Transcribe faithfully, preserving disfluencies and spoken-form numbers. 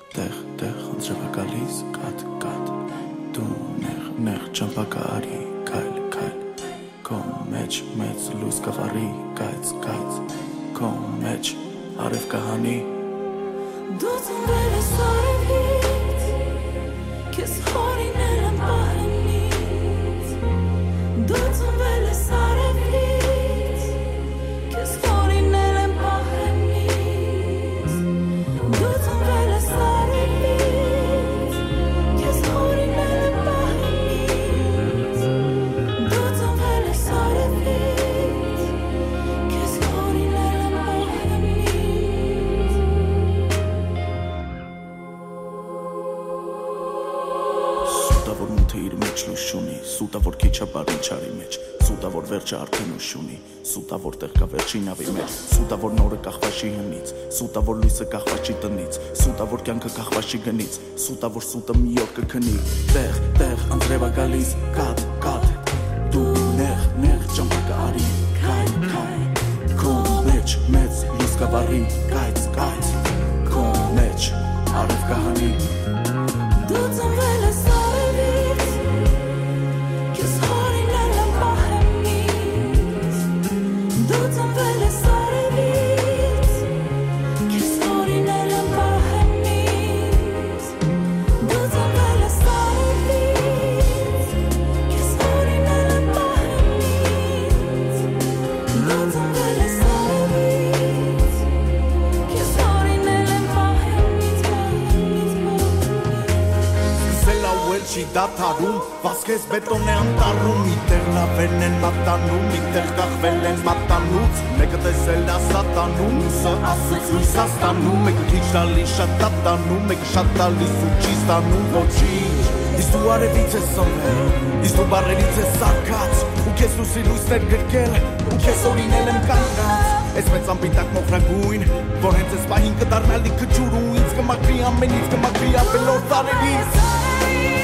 տեղ տեղ անձրևա գալիս կատ կատ դու նեղ նեղ ճամփակարի քայլ քայլ քո մեջ մեծ լույս կվարի գայց գայց քո մեջ արև կհանի դու ծնվել ես արևից քեզ հորինել եմ պահանից դու ծնվել ես արևից քեզ հորինել եմ պահանից դու ծնվել ես արևից քեզ հորինել եմ պահանից դու ծնվել ես արևից քեզ հորինել եմ պահանից Սուտավոր մութը իր մեջ լույս ունի, սուտավոր քիչը բարին չարի մեջ, սուտավոր վերջը արդեն ուշ ունի, սուտավոր տեղ կա վերջին ավի մեջ, սուտավոր նորը կախվաշի հնից, սուտավոր լույսը կախվաշի տնից, սուտավոր կյանքը կախվաշի գնից, սուտավոր սուտը մի օր կքնի, տեղ, տեղ, անձրևա գալիս, կատ, կատ, դու նեղ, նեղ ճամփակարի, քայլ, քայլ, քո մեջ մեծ լույս կվարի, գայց, գայց, քո մեջ արև կհանի դու ծնվել ես արևից քեզ հորինել եմ պահանից դու ծնվել ես արևից քեզ հորինել եմ պահանից դու ծնվել ես արևից քեզ հորինել եմ պահանից դու ծնվել ես արևից քեզ հորինել եմ պահանից Չի դաթարում, վասկես բետոն է անտարում Միտեղ լավեն են մատանում, միտեղ կախվել են մատանուց Մեկը տեսել է սատանում, մյուսը ասեց լույս աստանում Մեկը քիչ տալիս շատ տատանում, մեկը շատ տալիս ու չի ստանում ոչինչ Իսկ դու արևից ես սնվել, իսկ դու բարերից ես սարքած Ու քեզ լույսի լույսներ գրկել, ու քեզ օրինել եմ կանգնած Ես մեծ անպիտակ մոխրագույն, որ հենց ես պահին կդառնալի քջուր Ու ինձ կմաքրի ամենից, կմաքրի ապելով տարերից